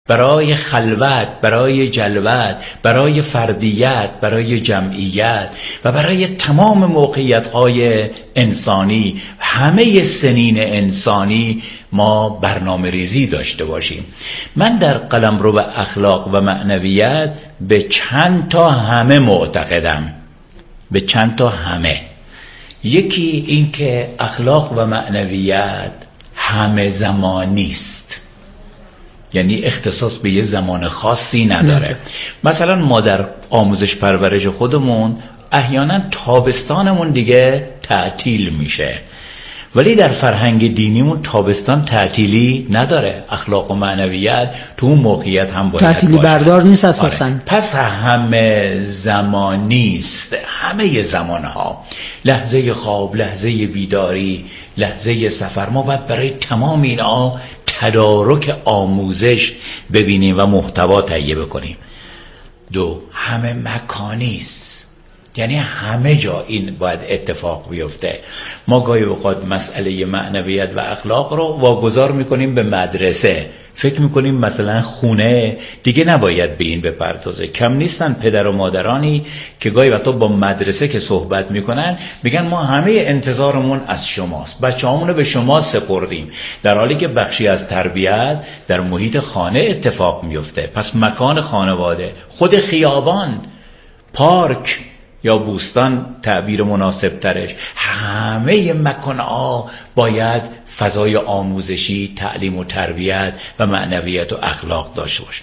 برای خلوت، برای جلوت، برای فردیت، برای جمعیت و برای تمام موقعیت‌های انسانی، همه سنین انسانی ما برنامه ریزی داشته باشیم. من در قلمرو اخلاق و معنویت به چند تا همه معتقدم، به چند تا همه. یکی این که اخلاق و معنویت همه زمانی است، یعنی اختصاص به یه زمان خاصی نداره. مثلا ما در آموزش پرورش خودمون احیانا تابستانمون دیگه تعطیل میشه، ولی در فرهنگ دینیمون تابستان تعطیلی نداره. اخلاق و معنویت تو اون موقعیت هم باید تعطیلی باشه. بردار نیست اساساً. آره. پس همه زمانی است، همه زمانها، لحظه خواب، لحظه بیداری، لحظه سفر. ما باید برای تمام اینا تدارک آموزش ببینیم و محتوا تهیه بکنیم. دو، همه مکانی است، یعنی همه جا این باید اتفاق بیفته. ما گاهی اوقات مسئله معنویت و اخلاق رو واگذار میکنیم به مدرسه، فکر میکنیم مثلا خونه دیگه نباید به این بپردازه. کم نیستن پدر و مادرانی که گاهی وقتا با مدرسه که صحبت میکنن میگن ما همه انتظارمون از شماست، بچه‌هامونو به شما سپردیم، در حالی که بخشی از تربیت در محیط خانه اتفاق میفته. پس مکان خانواده، خود خیابان، پارک یا بوستان تعبیر مناسب ترش، همه مکان‌ها باید فضای آموزشی، تعلیم و تربیت و معنویت و اخلاق داشته باشه.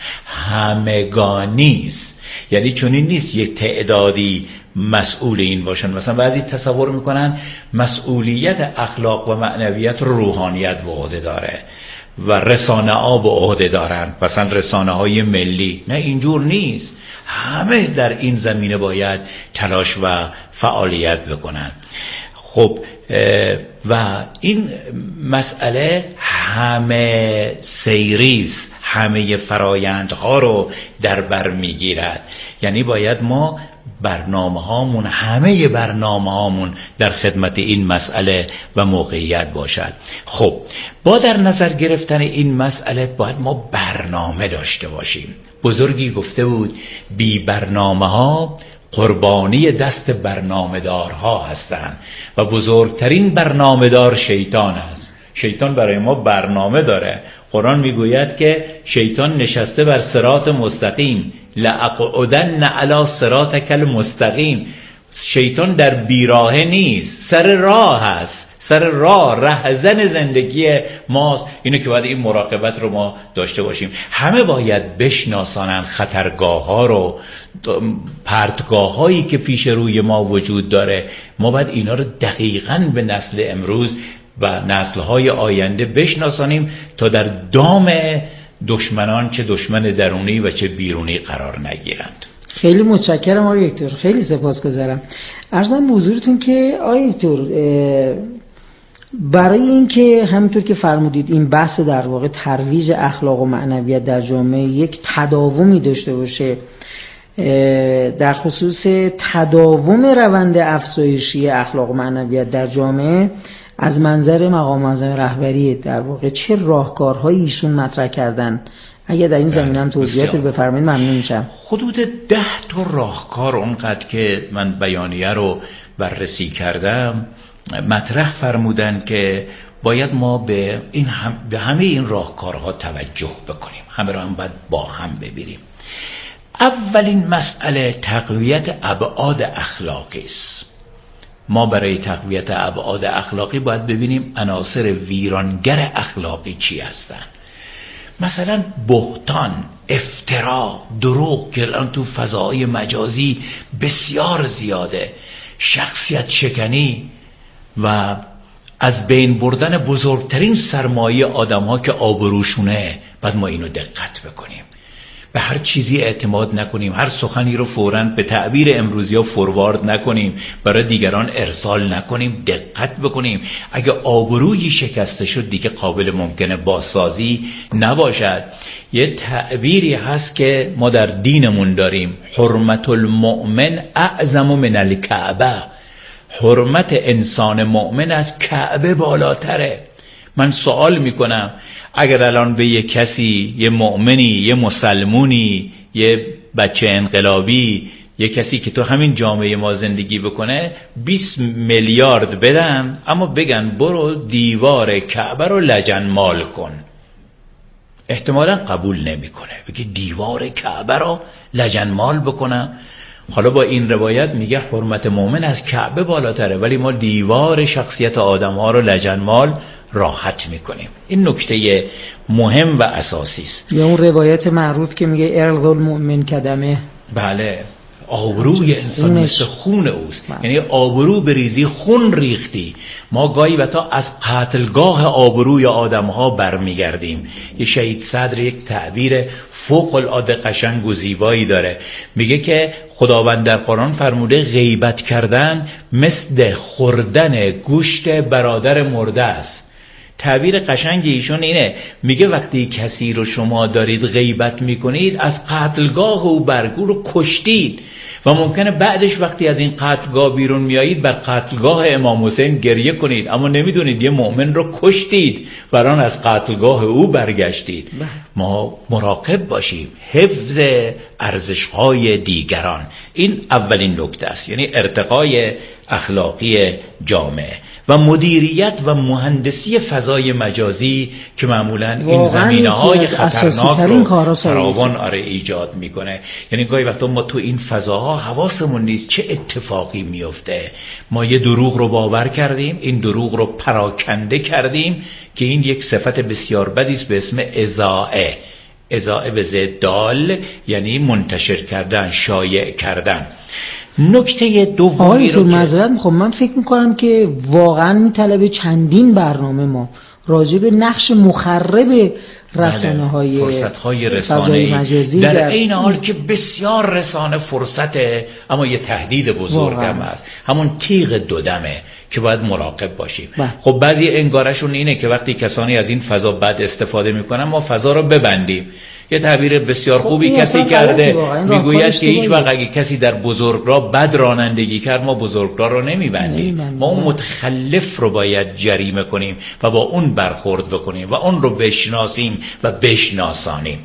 همگانی است، یعنی چنین نیست یک تعدادی مسئول این باشن. مثلا بعضی تصور میکنن مسئولیت اخلاق و معنویت روحانیت به عهده داره و رسانه ها به عهده دارن، مثلا رسانه های ملی. نه، اینجور نیست. همه در این زمینه باید تلاش و فعالیت بکنن. خب و این مسئله همه سیریز، همه فرایندها رو در بر میگیرد. یعنی باید ما برنامه هامون، همه برنامه هامون در خدمت این مسئله و موقعیت باشد. خب با در نظر گرفتن این مسئله باید ما برنامه داشته باشیم. بزرگی گفته بود بی برنامه ها قربانی دست برنامه دارها هستند و بزرگترین برنامه دار شیطان است. شیطان برای ما برنامه داره. قرآن میگوید که شیطان نشسته بر صراط مستقیم، لأقعدن علی صراطک المستقیم. شیطان در بیراهه نیست، سر راه هست، سر راه، رهزن زندگی ماست. اینو که باید این مراقبت رو ما داشته باشیم. همه باید بشناسانن خطرگاه ها رو، پرتگاه هایی که پیش روی ما وجود داره. ما باید اینا رو دقیقاً به نسل امروز و نسل‌های آینده بشناسانیم تا در دام دشمنان، چه دشمن درونی و چه بیرونی، قرار نگیرند. خیلی متشکرم آقای دکتر، خیلی سپاسگزارم. عرضم به حضورتون که آقای دکتر، برای اینکه همینطور که فرمودید این بحث در واقع ترویج اخلاق و معنویت در جامعه یک تداومی داشته باشه، در خصوص تداوم روند افزایشی اخلاق و معنویت در جامعه، از منظر مقام معظم رهبری در واقع چه راهکارهایی ایشون مطرح کردن؟ اگه در این زمینه هم توضیحاتی بفرمایید ممنون میشم. حدود 10 تا راهکار اونقدر که من بیانیه رو بررسی کردم مطرح فرمودن که باید ما به همه این راهکارها توجه بکنیم، همه رو هم باید با هم ببینیم. اولین مسئله تقویت ابعاد اخلاقی است. ما برای تقویت ابعاد اخلاقی باید ببینیم عناصر ویرانگر اخلاقی چی هستن. مثلا بهتان، افترا، دروغ که الان تو فضای مجازی بسیار زیاده، شخصیت شکنی و از بین بردن بزرگترین سرمایه آدم ها که آبروشونه. باید ما اینو دقت بکنیم، به هر چیزی اعتماد نکنیم، هر سخنی رو فوراً به تعبیر امروزی ها فوروارد نکنیم، برای دیگران ارسال نکنیم، دقت بکنیم. اگه آبرویی شکسته شد دیگه قابل ممکنه بازسازی نباشد. یه تعبیری هست که ما در دینمون داریم، حرمت المؤمن اعظم من الکعبه. حرمت انسان مؤمن از کعبه بالاتره. من سوال میکنم اگر الان به یه کسی، یه مؤمنی، یه مسلمونی، یه بچه انقلابی، یه کسی که تو همین جامعه ما زندگی بکنه 20 میلیارد بدن، اما بگن برو دیوار کعبه رو لجنمال کن، احتمالا قبول نمیکنه. بگه دیوار کعبه رو لجنمال بکنم. حالا با این روایت میگه حرمت مؤمن از کعبه بالاتره، ولی ما دیوار شخصیت آدم ها رو لجنمال راحت میکنیم. این نکته مهم و اساسی است. یا اون روایت معروف که میگه ارض المؤمن کدمه. بله، آبروی انسان مثل خون اوست. یعنی آبرو بریزی خون ریختی. ما گاهی وقتا از قتلگاه آبروی آدم ها برمیگردیم. یه شهید صدر یک تعبیر فوق العاده قشنگ و زیبایی داره، میگه که خداوند در قرآن فرموده غیبت کردن مثل خوردن گوشت برادر مرده است. تعبیر قشنگ ایشون اینه، میگه وقتی کسی رو شما دارید غیبت میکنید از قتلگاه او برگو رو کشتید و ممکنه بعدش وقتی از این قتلگاه بیرون میایید بر قتلگاه امام حسین گریه کنید، اما نمیدونید یه مؤمن رو کشتید و الان از قتلگاه او برگشتید. ما مراقب باشیم، حفظ ارزش‌های دیگران، این اولین نکته است. یعنی ارتقای اخلاقی جامعه و مدیریت و مهندسی فضای مجازی که معمولا این زمینه‌های خطرناک رو فراوان ایجاد میکنه. یعنی گاهی وقتا ما تو این فضاها حواسمون نیست چه اتفاقی میفته. ما یه دروغ رو باور کردیم، این دروغ رو پراکنده کردیم که این یک صفت بسیار بدی است به اسم اذاعه. اذاعه به ضد دال یعنی منتشر کردن، شایع کردن. نکته دومی رو معذرت میخوام، من فکر میکنم که واقعا میطلبه چندین برنامه ما راجع به نقش مخرب رسانه‌های فرصت‌های رسانه‌ای مجازی در این حال که بسیار رسانه فرصته، اما یه تهدید بزرگ هم هست، همون تیغ دودمه که باید مراقب باشیم. خب بعضی انگارشون اینه که وقتی کسانی از این فضا بد استفاده میکنن ما فضا رو ببندیم. یه تعبیر بسیار خوبی کسی کرده، میگوید که هیچ وقت اگه کسی در بزرگراه بد رانندگی کرد ما بزرگراه رو نمیبندیم، ما اون متخلف رو باید جریمه کنیم و با اون برخورد بکنیم و اون رو بشناسیم و بشناسانیم.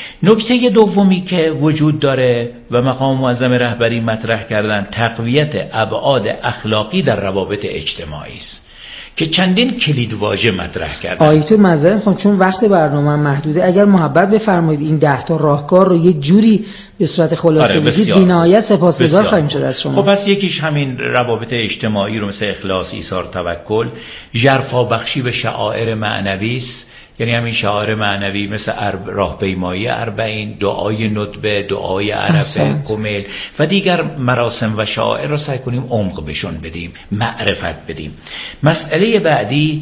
نکته دومی که وجود داره و مقام معظم رهبری مطرح کردن، تقویت ابعاد اخلاقی در روابط اجتماعی است که چندین کلیدواژه مطرح کردن. آیتو معذرت میخوام چون وقت برنامه محدوده، اگر محبت بفرمایید این 10 تا راهکار رو یه جوری به صورت خلاصه بگید بی‌نهایت سپاسگزار خواهیم شد از شما. خب پس یکیش همین روابط اجتماعی رو مثل اخلاص، ایثار، توکل، ژرفا بخشی به شعائر معنوی است. یعنی همین شعائر معنوی مثل راهپیمایی 40، دعای ندبه، دعای عرفه، کمیل و دیگر مراسم و شعائر رو سعی کنیم عمق بهشون بدیم، معرفت بدیم. مسئله بعدی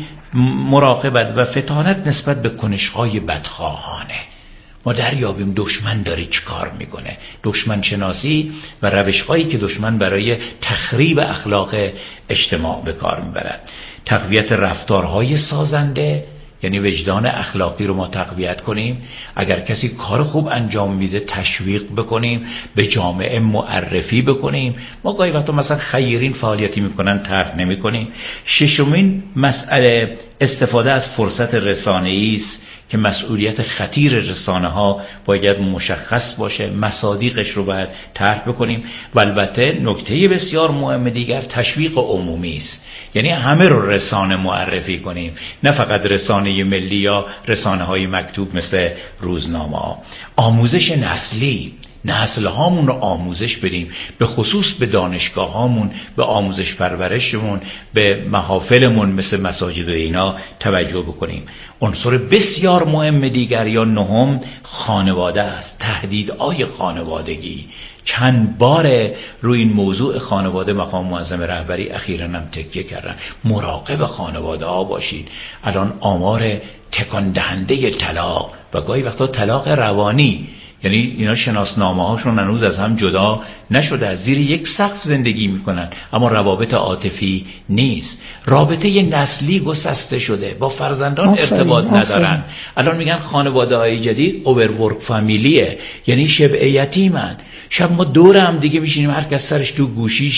مراقبت و فطانت نسبت به کنش‌های بدخواهانه. ما دریابیم دشمن داره چی کار میکنه، دشمن شناسی و روش‌هایی که دشمن برای تخریب اخلاق اجتماع به کار میبرد. تقویت رفتارهای سازنده، یعنی وجدان اخلاقی رو ما تقویت کنیم. اگر کسی کار خوب انجام میده تشویق بکنیم، به جامعه معرفی بکنیم. ما گاهی وقتا مثلا خیرین فعالیتی میکنن طرح نمیکنیم. ششمین مسئله استفاده از فرصت رسانه‌ای است که مسئولیت خطیر رسانه ها باید مشخص باشه، مصادیقش رو باید طرح بکنیم. و البته نکته بسیار مهم دیگر تشویق عمومی است، یعنی همه رو رسانه معرفی کنیم، نه فقط رسانه ملی یا رسانه های مکتوب مثل روزنامه ها. آموزش نسلی، نسل هامون رو آموزش بدیم، به خصوص به دانشگاه هامون، به آموزش پرورشمون، به محافلمون مثل مساجد و اینا توجه بکنیم. عنصر بسیار مهم دیگر یا نهم خانواده است، تهدیدهای خانوادگی. چند بار روی این موضوع خانواده مقام معظم رهبری اخیراً هم تکیه کردن. مراقب خانواده ها باشید. الان آمار تکان دهنده طلاق و گاهی وقتا طلاق روانی، یعنی اینا شناسنامه هاشون هنوز از هم جدا نشده، از زیر یک سقف زندگی میکنن اما روابط عاطفی نیست. رابطه نسلی گسسته شده، با فرزندان ارتباط ندارن. الان میگن خانواده های جدید اوورورک فامیلیه، یعنی شبه یتیمن. شب ما دور هم دیگه میشینیم هر کس سرش تو گوشیشه.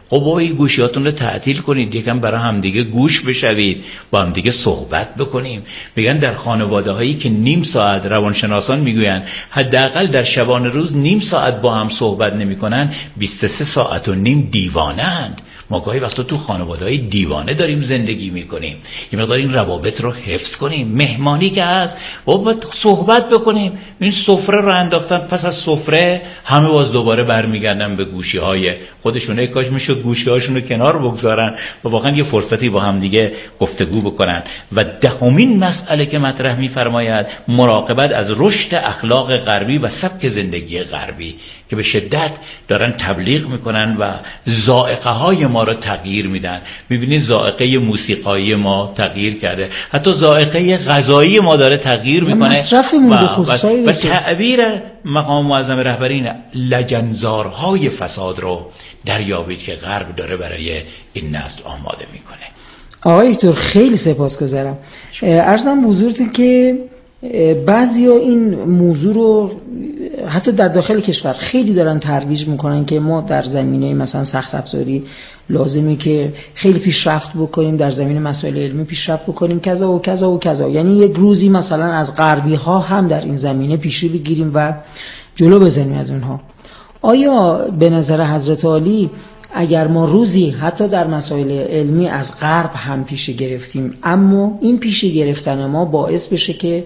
خب بابا این گوشیاتون رو تعطیل کنید، یکم برای همدیگه گوش بشوید، با همدیگه صحبت بکنیم. میگن در خانواده هایی که نیم ساعت، روانشناسان میگوین حداقل در شبانه روز نیم ساعت با هم صحبت نمیکنن، 23 ساعت و نیم دیوانه اند. ما گاهی وقتا تو خانواده‌های دیوانه داریم زندگی میکنیم. یه مقدار این روابط رو حفظ کنیم. مهمانی که هست باید صحبت بکنیم. این سفره رو انداختن، پس از سفره همه باز دوباره برمیگردن به گوشی‌های خودشون. ای کاش میشد گوشی‌هاشون رو کنار بگذارن و واقعا یه فرصتی با هم دیگه گفتگو بکنن. و دهمین مسئله که مطرح می‌فرماید مراقبت از رشد اخلاق غربی و سبک زندگی غربی که به شدت دارن تبلیغ میکنن و ذائقه‌های ما رو تغییر میدن. میبینید ذائقه موسیقایی ما تغییر کرده، حتی ذائقه غذایی ما داره تغییر میکنه و تعبیر مقام معظم رهبری اینه لجنزارهای فساد رو دریابید که غرب داره برای این نسل آماده میکنه. آقای دکتر خیلی سپاسگزارم. عرضم حضورتون که بعضیا این موضوع رو حتی در داخل کشور خیلی دارن ترویج میکنن که ما در زمینه مثلا سخت افزاری لازمی که خیلی پیشرفت بکنیم، در زمینه مسائل علمی پیشرفت بکنیم، کذا و کذا و کذا. یعنی یک روزی مثلا از غربی ها هم در این زمینه پیشی بگیریم و جلو بزنیم از اونها. آیا به نظر حضرت عالی اگر ما روزی حتی در مسائل علمی از غرب هم پیشی گرفتیم، اما این پیشی گرفتن ما باعث بشه که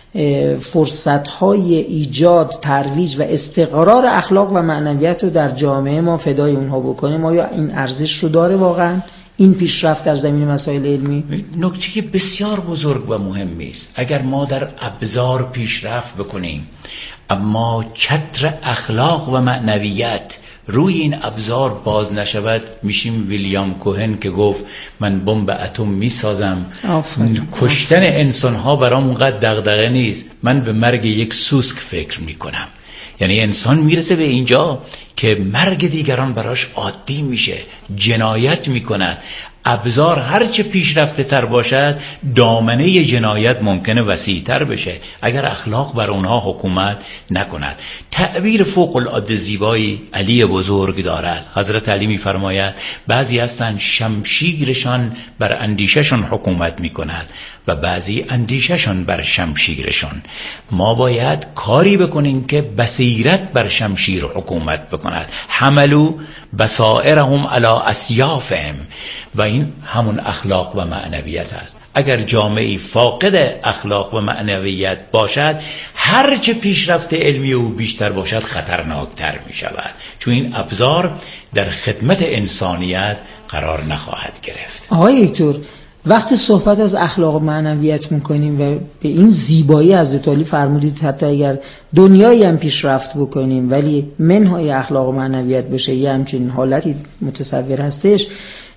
فرصت‌های ایجاد، ترویج و استقرار اخلاق و معنویت رو در جامعه ما فدای اونها بکنیم، آیا این ارزش رو داره واقعا این پیشرفت در زمین مسائل علمی؟ نکته بسیار بزرگ و مهمی است. اگر ما در ابزار پیشرفت بکنیم اما چتر اخلاق و معنویت روی این ابزار باز نشود، میشیم ویلیام کوهن که گفت من بمب اتم میسازم، کشتن انسان‌ها برام اونقدر دغدغه نیست، من به مرگ یک سوسک فکر میکنم. یعنی انسان میرسه به اینجا که مرگ دیگران براش عادی میشه، جنایت میکند. ابزار هرچه پیشرفته تر باشد دامنه جنایت ممکنه وسیع تر بشه اگر اخلاق بر اونها حکومت نکند. تعبیر فوق العاده زیبایی علی بزرگ دارد. حضرت علی میفرماید بعضی هستن شمشیرشان بر اندیششان حکومت میکند و بعضی اندیششان بر شمشیرشان. ما باید کاری بکنیم که بصیرت بر شمشیر حکومت بکند. حملو بصائرهم علی اسیافهم، و این همون اخلاق و معنویت است. اگر جامعه فاقد اخلاق و معنویت باشد، هرچه پیشرفت علمی او بیشتر باشد خطرناکتر می شود، چون این ابزار در خدمت انسانیت قرار نخواهد گرفت. آقای دکتر، وقتی صحبت از اخلاق و معنویت میکنیم و به این زیبایی حضرت علی فرمودید حتی اگر دنیایی هم پیشرفت بکنیم ولی منهای اخلاق و معنویت بشه، یه همچین حالتی متصور هستش.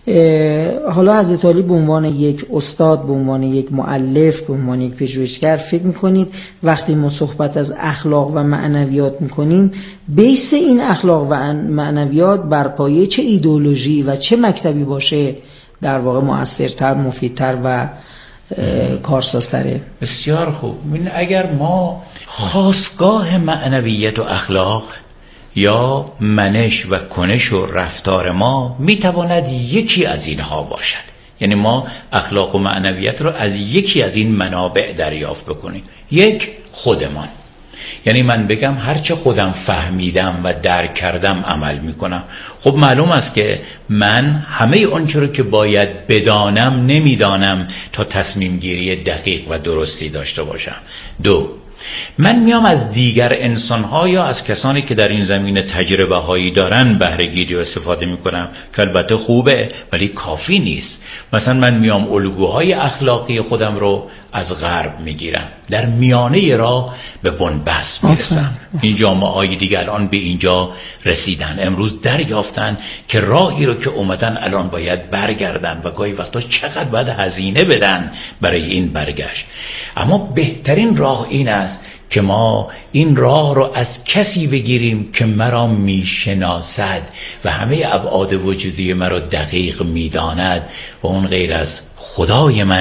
حالا حضرت علی به عنوان یک استاد، به عنوان یک مؤلف، به عنوان یک پژوهشگر، فکر میکنید وقتی ما صحبت از اخلاق و معنویات میکنیم، بیس این اخلاق و معنویات بر پایه چه ایدئولوژی و چه مکتبی باشه در واقع مؤثرتر، مفیدتر و کارسازتره؟ بسیار خوب. اگر ما خاستگاه معنویت و اخلاق یا منش و کنش و رفتار ما میتواند یکی از اینها باشد، یعنی ما اخلاق و معنویت رو از یکی از این منابع دریافت بکنیم. یک، خودمان، یعنی من بگم هرچه خودم فهمیدم و درک کردم عمل میکنم. خب معلوم است که من همه اونچه رو که باید بدانم نمیدانم تا تصمیم گیری دقیق و درستی داشته باشم. دو، من میام از دیگر انسان‌ها یا از کسانی که در این زمینه تجربه هایی دارن بهره گیری و استفاده میکنم که البته خوبه ولی کافی نیست. مثلا من میام الگوهای اخلاقی خودم رو از غرب میگیرم، در میانه راه به بنبست میرسم. این جامعه‌های دیگه الان به اینجا رسیدن، امروز دریافتن که راهی رو که اومدن الان باید برگردن و گاهی وقتا چقدر باید هزینه بدن برای این برگشت. اما بهترین راه این است که ما این راه رو از کسی بگیریم که مرا میشناسد و همه ابعاد وجودی مرا دقیق میداند و اون غیر از خدای من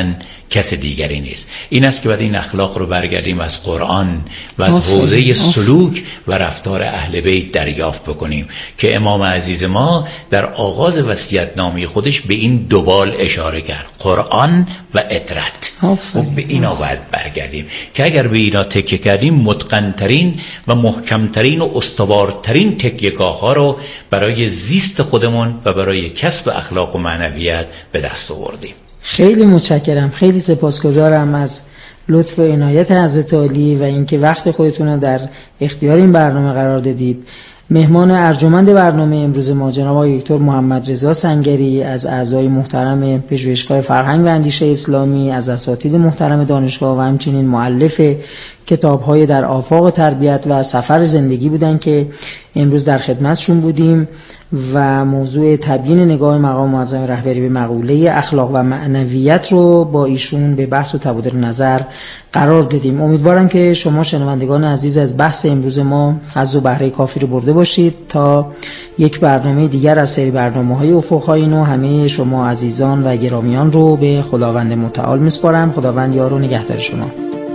کس دیگری نیست. این است که بعد این اخلاق رو برگردیم از قرآن و از حوزه سلوک و رفتار اهل بیت دریافت بکنیم که امام عزیز ما در آغاز وصیت‌نامه خودش به این دوبال اشاره کرد، قرآن و اطرت. و به اینا باید برگردیم که اگر به اینا تکیه کردیم متقن‌ترین و محکم‌ترین و استوارترین تکیه‌گاه‌ها رو برای زیست خودمون و برای کسب اخلاق و معنویت به دست آوردیم. خیلی متشکرم، خیلی سپاسگزارم از لطف و عنایت حضرت عالی و اینکه وقت خودتون رو در اختیار این برنامه قرار دادید. مهمان ارجمند برنامه امروز ما جناب آقای دکتر محمد رضا سنگری از اعضای محترم پژوهشگاه فرهنگ و اندیشه اسلامی، از اساتید محترم دانشگاه و همچنین مؤلف کتاب‌های در آفاق تربیت و سفر زندگی بودن که امروز در خدمتشون بودیم و موضوع تبیین نگاه مقام معظم رهبری به مقوله اخلاق و معنویت رو با ایشون به بحث و تبادل نظر قرار دادیم. امیدوارم که شما شنوندگان عزیز از بحث امروز ما حظ و بهره کافی رو برده باشید. تا یک برنامه دیگر از سری برنامه‌های افق‌های نو، همه شما عزیزان و گرامیان رو به خداوند متعال میسپارم. خداوند یار و نگهدار شما.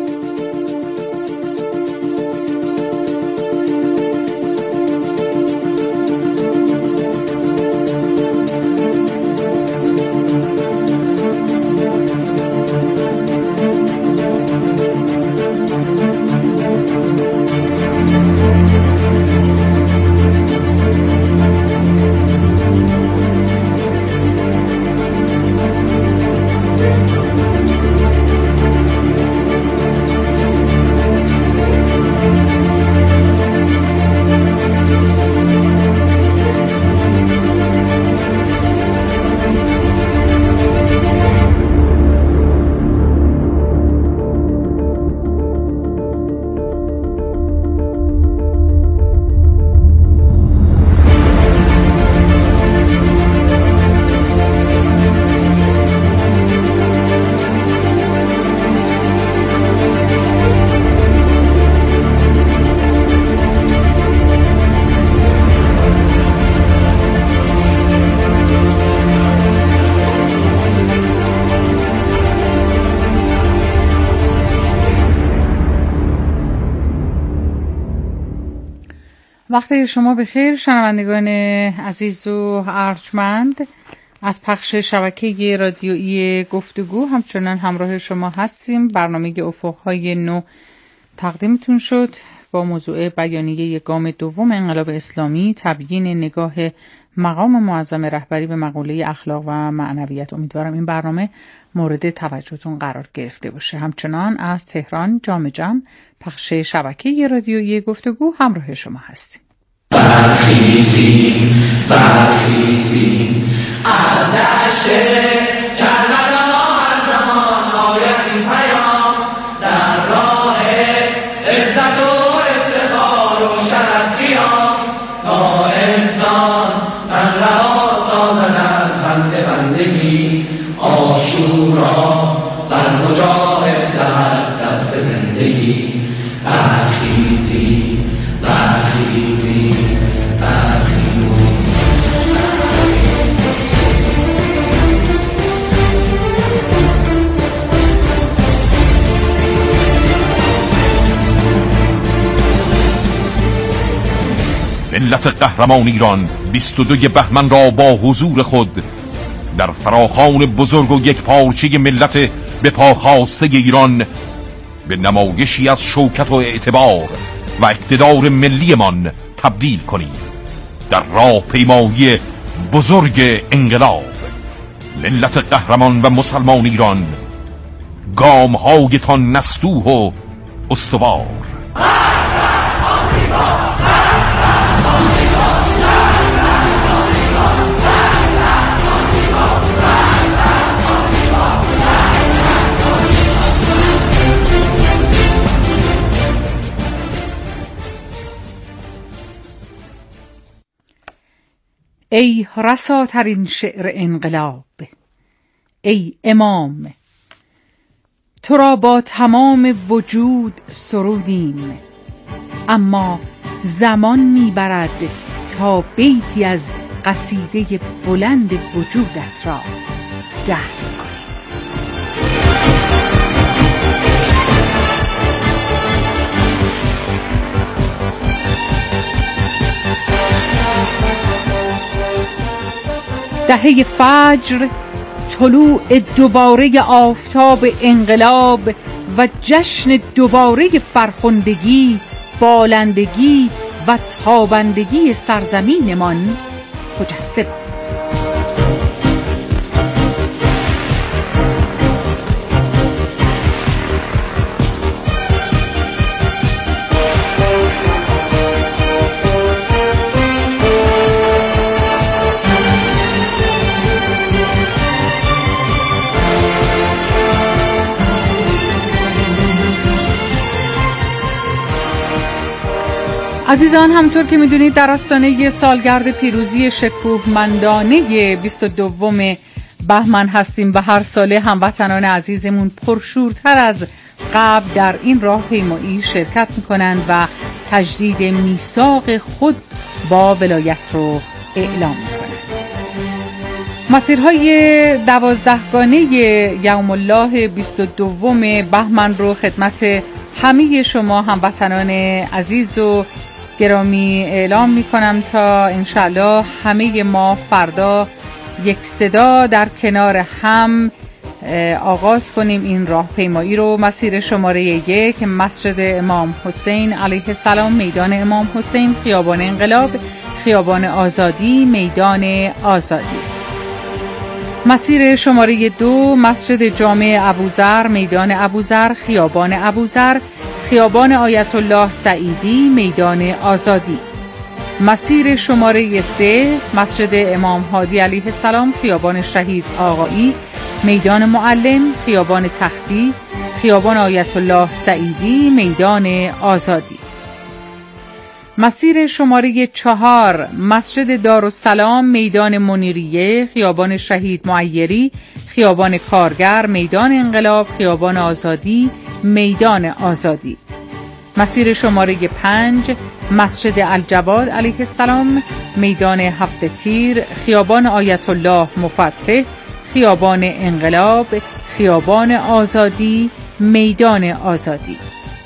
وقت شما بخیر شنوندگان عزیز و ارجمند. از پخش شبکه رادیویی گفتگو همچنان همراه شما هستیم. برنامه افق‌های نو تقدیمتون شد با موضوع بیانیه گام دوم انقلاب اسلامی، تبیین نگاه مقام معظم رهبری به مقوله اخلاق و معنویت. امیدوارم این برنامه مورد توجهتون قرار گرفته باشه. همچنان از تهران جام جم پخش شبکه رادیویی گفتگو همراه شما هستیم. برخیزیم از دشت کربلا، هر زمان آید این پیام در راه عزت و افتخار و شرف قیام، تا انسان تن رها سازد از بندگی، عاشورا بر مجاهد دهد دست زندگی. برخیزیم ملت قهرمان ایران 22 بهمن را با حضور خود در فراخوان بزرگ و یک پارچه ملت به پا خواسته ایران به نمایشی از شوکت و اعتبار و اقتدار ملی من تبدیل کنیم. در راه پیمایی بزرگ انقلاب ملت قهرمان و مسلمان ایران، گام هایتان نستوه و استوار. ای رساترین شعر انقلاب، ای امام، تو را با تمام وجود سرودیم، اما زمان میبرد تا بیتی از قصیده بلند وجودت را دهن کنیم. دهه فجر، طلوع دوباره آفتاب انقلاب و جشن دوباره فرخندگی، بالندگی و تابندگی سرزمینمان خجسته بود. عزیزان، همطور که میدونید در آستانه سالگرد پیروزی شکوهمندانه 22 بهمن هستیم و هر ساله هموطنان عزیزمون پرشورتر از قبل در این راهپیمایی شرکت میکنند و تجدید میثاق خود با ولایت رو اعلام میکنند. مسیرهای 12گانه یوم الله 22 بهمن رو خدمت همه شما هموطنان عزیز و گرامی اعلام میکنم تا انشاءالله همه ما فردا یک صدا در کنار هم آغاز کنیم این راهپیمایی رو. مسیر شماره 1 مسجد امام حسین علیه السلام، میدان امام حسین، خیابان انقلاب، خیابان آزادی، میدان آزادی. مسیر شماره 2 مسجد جامع ابوذر، میدان ابوذر، خیابان ابوذر، خیابان آیت الله سعیدی، میدان آزادی. مسیر شماره 3 مسجد امام هادی علیه السلام، خیابان شهید آقایی، میدان معلم، خیابان تختی، خیابان آیت الله سعیدی، میدان آزادی. مسیر شماره 4 مسجد دارالسلام، میدان منیریه، خیابان شهید معیری، خیابان کارگر، میدان انقلاب، خیابان آزادی، میدان آزادی. مسیر شماره 5 مسجد الجواد علیه السلام، میدان هفت تیر، خیابان آیت الله مفتح، خیابان انقلاب، خیابان آزادی، میدان آزادی.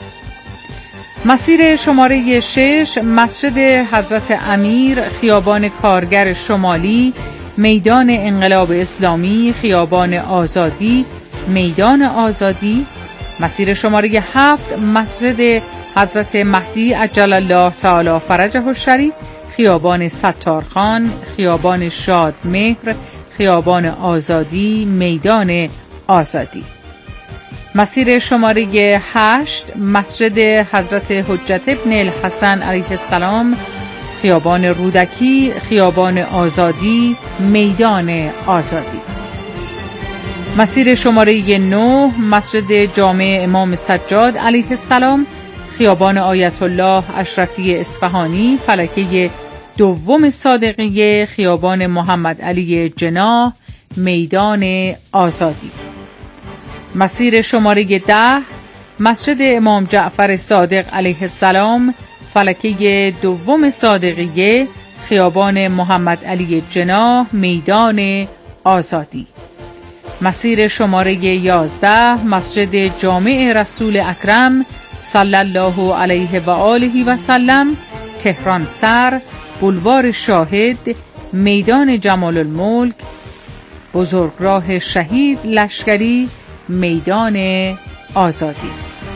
مسیر شماره 6 مسجد حضرت امیر، خیابان کارگر شمالی، میدان انقلاب اسلامی، خیابان آزادی، میدان آزادی. مسیر شماره 7 مسجد حضرت مهدی عجل الله تعالی فرجه الشریف، خیابان ستارخان، خیابان شادمهر، خیابان آزادی، میدان آزادی. مسیر شماره 8 مسجد حضرت حجت ابن الحسن علیه السلام، خیابان رودکی، خیابان آزادی، میدان آزادی. مسیر شماره 9 مسجد جامع امام سجاد علیه السلام، خیابان آیت الله اشرفی اصفهانی، فلکه دوم صادقیه، خیابان محمد علی جناح، میدان آزادی. مسیر شماره 10 مسجد امام جعفر صادق علیه السلام، فلکه دوم صادقیه، خیابان محمد علی جناح، میدان آزادی. مسیر شماره 11 مسجد جامع رسول اکرم صلی الله علیه و آله و سلم، تهران سر، بولوار شاهد، میدان جمال الملک، بزرگراه شهید لشکری، میدان آزادی.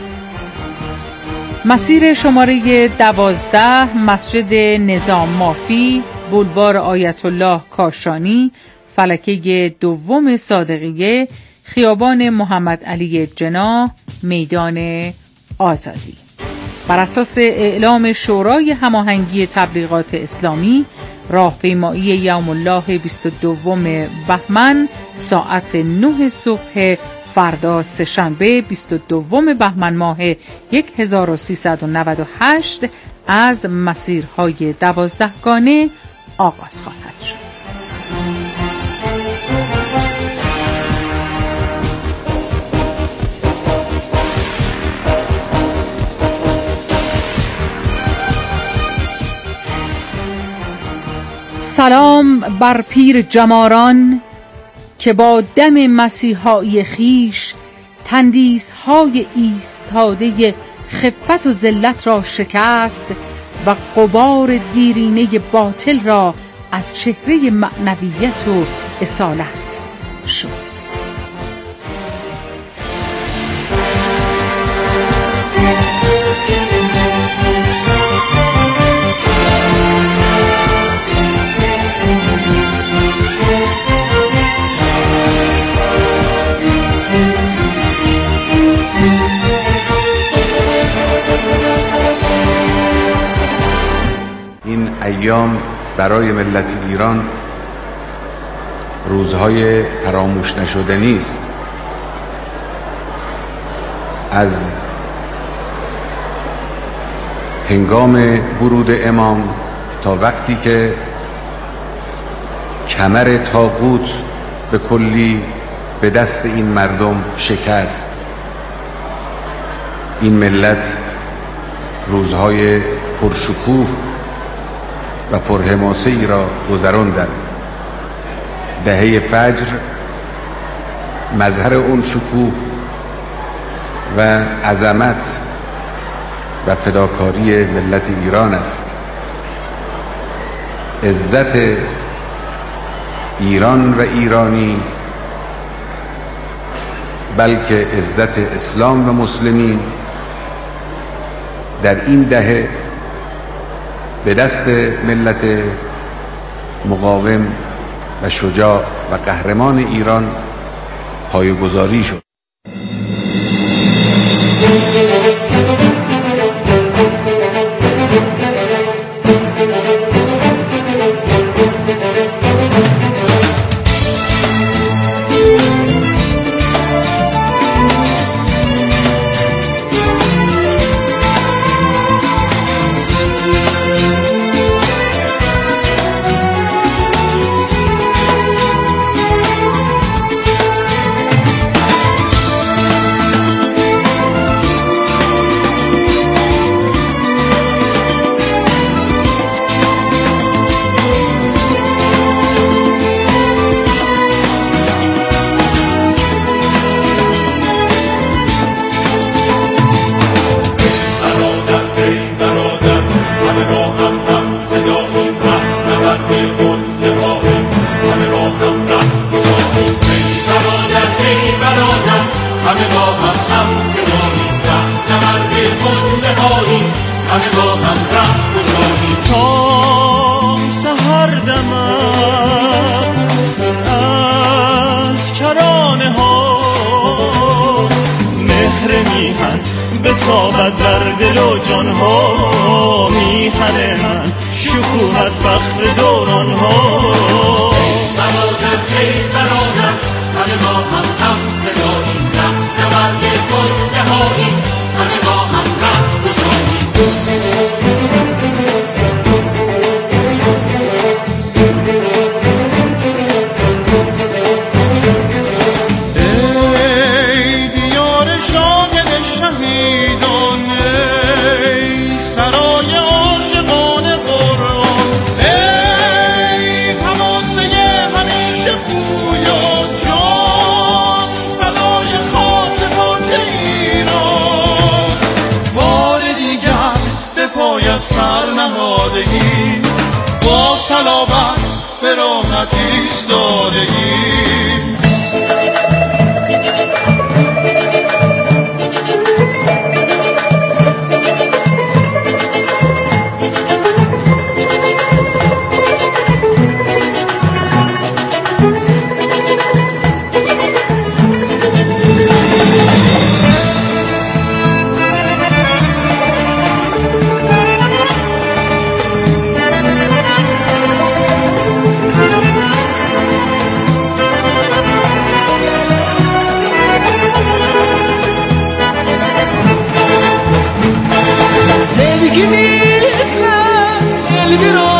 مسیر شماره 12 مسجد نظام مافی، بولوار آیت الله کاشانی، فلکه دوم صادقیه، خیابان محمد علی جناح، میدان آزادی. بر اساس اعلام شورای هماهنگی تبلیغات اسلامی، راهپیمایی یوم الله 22 بهمن ساعت 9 صبح فردا سه‌شنبه 22 بهمن ماه 1398 از مسیرهای 12گانه آغاز خواهد شد. سلام بر پیر جماران که با دم مسیحایی خیش تندیس‌های ایستاده خفت و ذلت را شکست و غبار دیرینه باطل را از چهره معنویت و اصالت شست. این ایام برای ملت ایران روزهای فراموش نشدنی است. از هنگام ورود امام تا وقتی که کمر طاغوت به کلی به دست این مردم شکست، این ملت روزهای پرشکوه و پرحماسه ای را گذراندند. دهه فجر مظهر اون شکوه و عظمت و فداکاری ملت ایران است. عزت ایران و ایرانی، بلکه عزت اسلام و مسلمین در این دهه به دست ملت مقاوم و شجاع و قهرمان ایران پایه‌گذاری شد. بتابد بر دل و جانها، میهن من شکوهت فخر دورانها. ای برادر همه با هم صداییم، نبرد گل نهاییم، همه با هم ره گشاییم. سرنهادگی با صلابت به راحت ایستادگی. Sevgimizle el bir